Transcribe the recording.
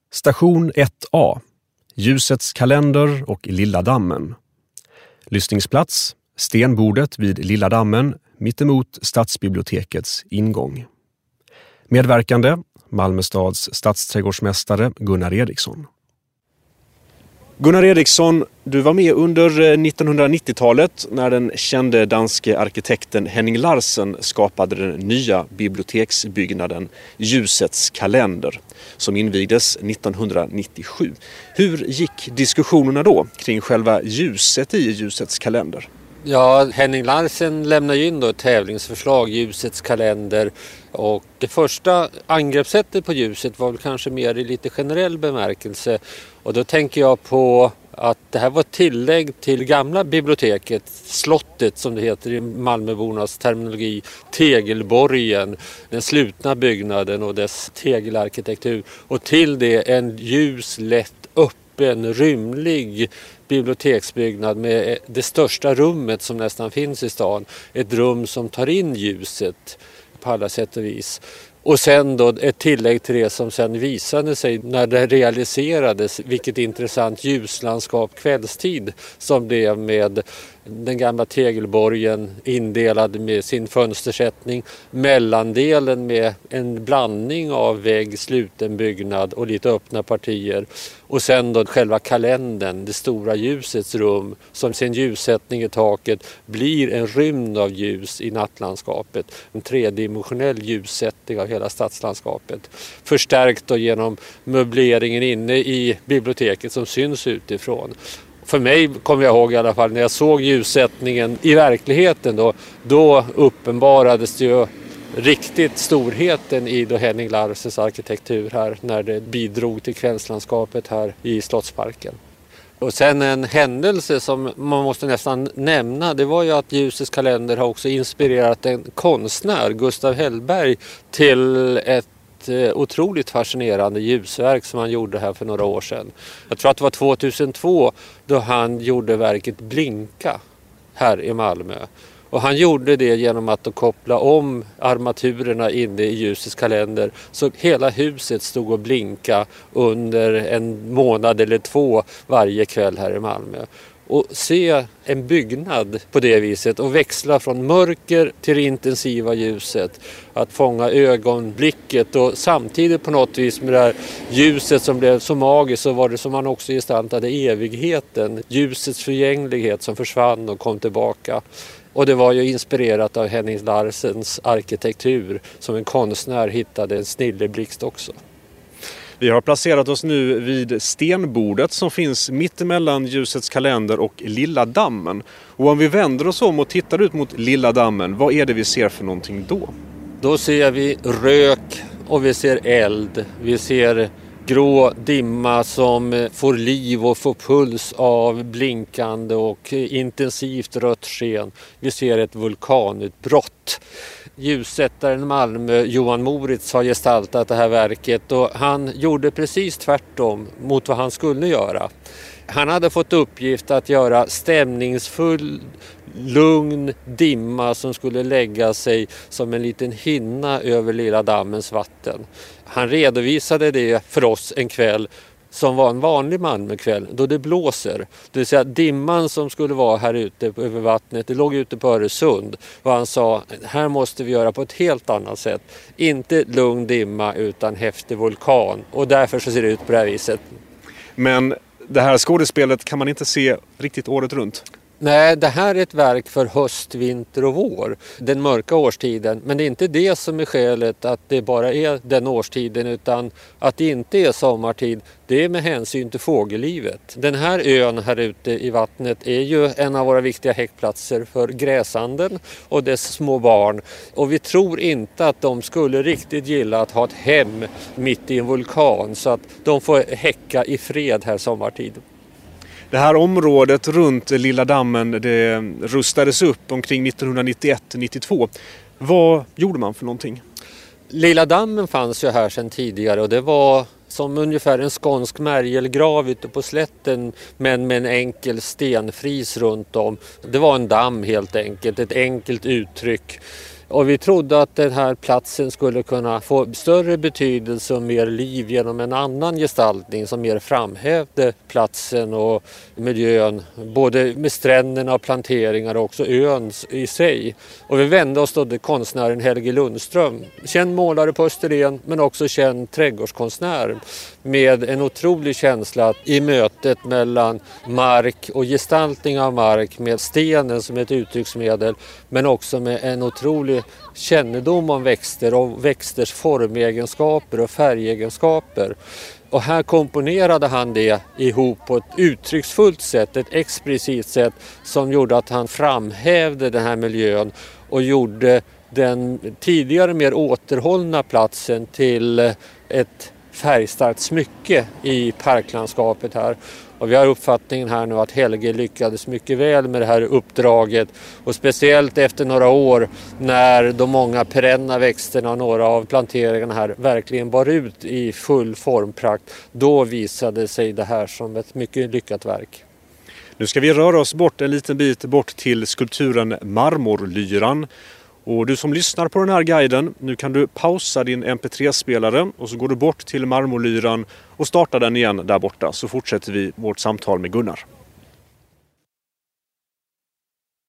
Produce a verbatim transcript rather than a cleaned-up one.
Station ett A, Ljusets kalender och Lilla dammen. Lyssningsplats, stenbordet vid Lilla dammen mittemot stadsbibliotekets ingång. Medverkande, Malmö stads stadsträdgårdsmästare Gunnar Eriksson. Gunnar Eriksson, du var med under nittonhundranittiotalet när den kände danske arkitekten Henning Larsen skapade den nya biblioteksbyggnaden Ljusets kalender som invigdes nittonhundranittiosju. Hur gick diskussionerna då kring själva ljuset i Ljusets kalender? Ja, Henning Larsen lämnade in då ett tävlingsförslag, Ljusets kalender, och det första angreppssättet på ljuset var väl kanske mer i lite generell bemärkelse, och då tänker jag på att det här var ett tillägg till gamla biblioteket, slottet som det heter i Malmöbornas terminologi, tegelborgen, den slutna byggnaden och dess tegelarkitektur, och till det en ljus, lätt, öppen, rymlig biblioteksbyggnad med det största rummet som nästan finns i stan. Ett rum som tar in ljuset på alla sätt och vis. Och sen då ett tillägg till det som sen visade sig när det realiserades, vilket intressant ljuslandskap kvällstid som blev med den gamla tegelborgen indelad med sin fönstersättning, mellandelen med en blandning av vägg, sluten byggnad och lite öppna partier, och sen då själva kalendern, det stora ljusets rum som sin ljussättning i taket blir en rymd av ljus i nattlandskapet, en tredimensionell ljussättning av hela stadslandskapet, förstärkt då genom möbleringen inne i biblioteket som syns utifrån. För mig kommer jag ihåg i alla fall när jag såg ljussättningen i verkligheten då, då uppenbarades det ju riktigt storheten i då Henning Larsens arkitektur här när det bidrog till kvällslandskapet här i Slottsparken. Och sen en händelse som man måste nästan nämna, det var ju att Ljusets kalender har också inspirerat en konstnär, Gustav Hellberg, till ett otroligt fascinerande ljusverk som han gjorde här för några år sedan. Jag tror att det var tvåtusentvå då han gjorde verket Blinka här i Malmö. Och han gjorde det genom att koppla om armaturerna inne i Ljusets kalender så hela huset stod och blinka under en månad eller två varje kväll här i Malmö. Och se en byggnad på det viset och växla från mörker till det intensiva ljuset. Att fånga ögonblicket och samtidigt på något vis med det här ljuset som blev så magiskt så var det som man också gestaltade evigheten. Ljusets förgänglighet som försvann och kom tillbaka. Och det var ju inspirerat av Henning Larsens arkitektur som en konstnär hittade en snilleblixt också. Vi har placerat oss nu vid stenbordet som finns mittemellan Ljusets kalender och Lilla dammen. Och om vi vänder oss om och tittar ut mot Lilla dammen, vad är det vi ser för någonting då? Då ser vi rök och vi ser eld. Vi ser grå dimma som får liv och får puls av blinkande och intensivt rött sken. Vi ser ett vulkanutbrott. Ljussättaren Malmö, Johan Moritz, har gestaltat det här verket och han gjorde precis tvärtom mot vad han skulle göra. Han hade fått uppgift att göra stämningsfull, lugn dimma som skulle lägga sig som en liten hinna över Lilla dammens vatten. Han redovisade det för oss en kväll som var en vanlig Malmökväll då det blåser. Det vill säga dimman som skulle vara här ute över vattnet, det låg ute på Öresund. Och han sa, här måste vi göra på ett helt annat sätt. Inte lugn dimma utan häftig vulkan. Och därför så ser det ut på det här viset. Men det här skådespelet kan man inte se riktigt året runt? Nej, det här är ett verk för höst, vinter och vår, den mörka årstiden. Men det är inte det som är skälet att det bara är den årstiden, utan att det inte är sommartid, det är med hänsyn till fågellivet. Den här ön här ute i vattnet är ju en av våra viktiga häckplatser för gräsanden och dess små barn. Och vi tror inte att de skulle riktigt gilla att ha ett hem mitt i en vulkan, så att de får häcka i fred här sommartid. Det här området runt Lilla dammen, det rustades upp omkring nittonhundranittioett till nittiotvå. Vad gjorde man för någonting? Lilla dammen fanns ju här sedan tidigare och det var som ungefär en skånsk märgelgrav ute på slätten, men med en enkel stenfris runt om. Det var en damm helt enkelt, ett enkelt uttryck. Och vi trodde att den här platsen skulle kunna få större betydelse och mer liv genom en annan gestaltning som mer framhävde platsen och miljön, både med stränderna och planteringar och också ön i sig. Och vi vände oss då till konstnären Helge Lundström, känd målare på Österlen men också känd trädgårdskonstnär med en otrolig känsla i mötet mellan mark och gestaltning av mark med stenen som ett uttrycksmedel, men också med en otrolig kännedom om växter och växters formegenskaper och färgegenskaper. Och här komponerade han det ihop på ett uttrycksfullt sätt, ett explicit sätt som gjorde att han framhävde den här miljön och gjorde den tidigare mer återhållna platsen till ett färgstarkt smycke i parklandskapet här. Och vi har uppfattningen här nu att Helge lyckades mycket väl med det här uppdraget, och speciellt efter några år när de många perenna växterna och några av planteringarna här verkligen bar ut i full formprakt, då visade sig det här som ett mycket lyckat verk. Nu ska vi röra oss bort en liten bit bort till skulpturen Marmorlyran. Och du som lyssnar på den här guiden, nu kan du pausa din M P tre-spelare och så går du bort till Marmorlyran och startar den igen där borta, så fortsätter vi vårt samtal med Gunnar.